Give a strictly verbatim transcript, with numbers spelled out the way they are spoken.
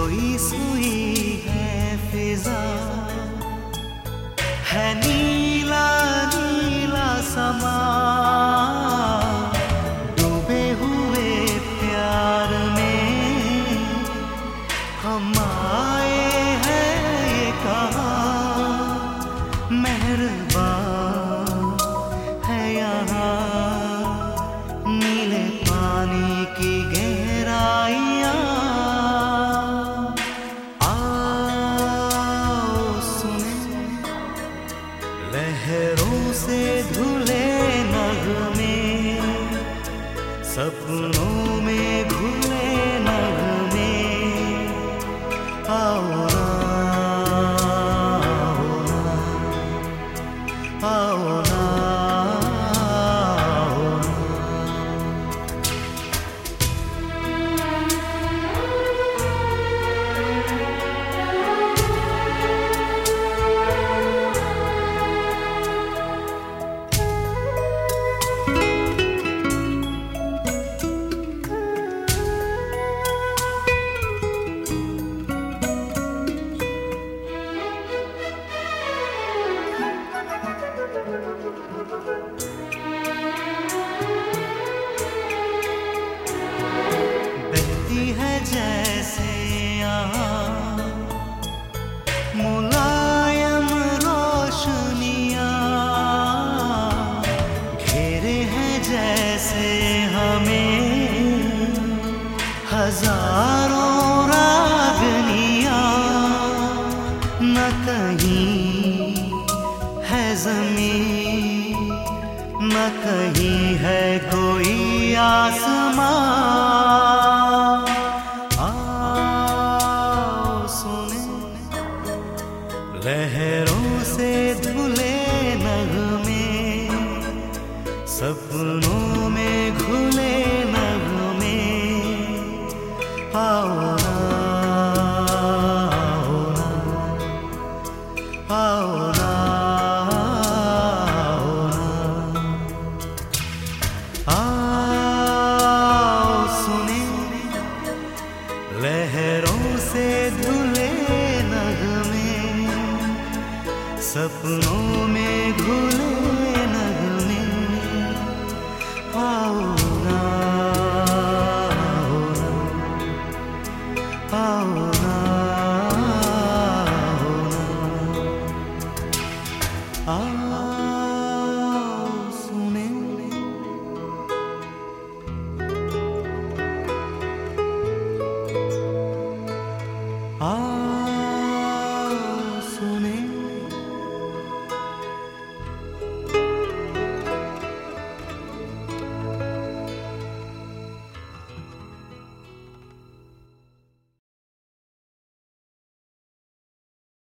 सोई सोई है फिजा, है नीला नीला समा, डूबे हुए प्यार में हम आए हैं ये कहाँ, मेहरबान है यहाँ नीले पानी की गहराइयाँ। लहरों से धुले नगमे, सपनों में घुले नगमे, आओ ना, आओ ना, आओ ना। है जैसे यहाँ मुलायम रोशनियाँ, घेरे हैं जैसे हमें हजारों रागनियाँ, न कहीं है ज़मीं न कहीं है कोई आसमां। लहरों से धुले नगमे, सपनों में घुले नगमे, आओ ना, आओ ना, आओ ना, आओ ना, आओ सुने लहरों से धुले नगमे, सपनों में घुले नगमे, आओ ना, आओ ना, आओ ना।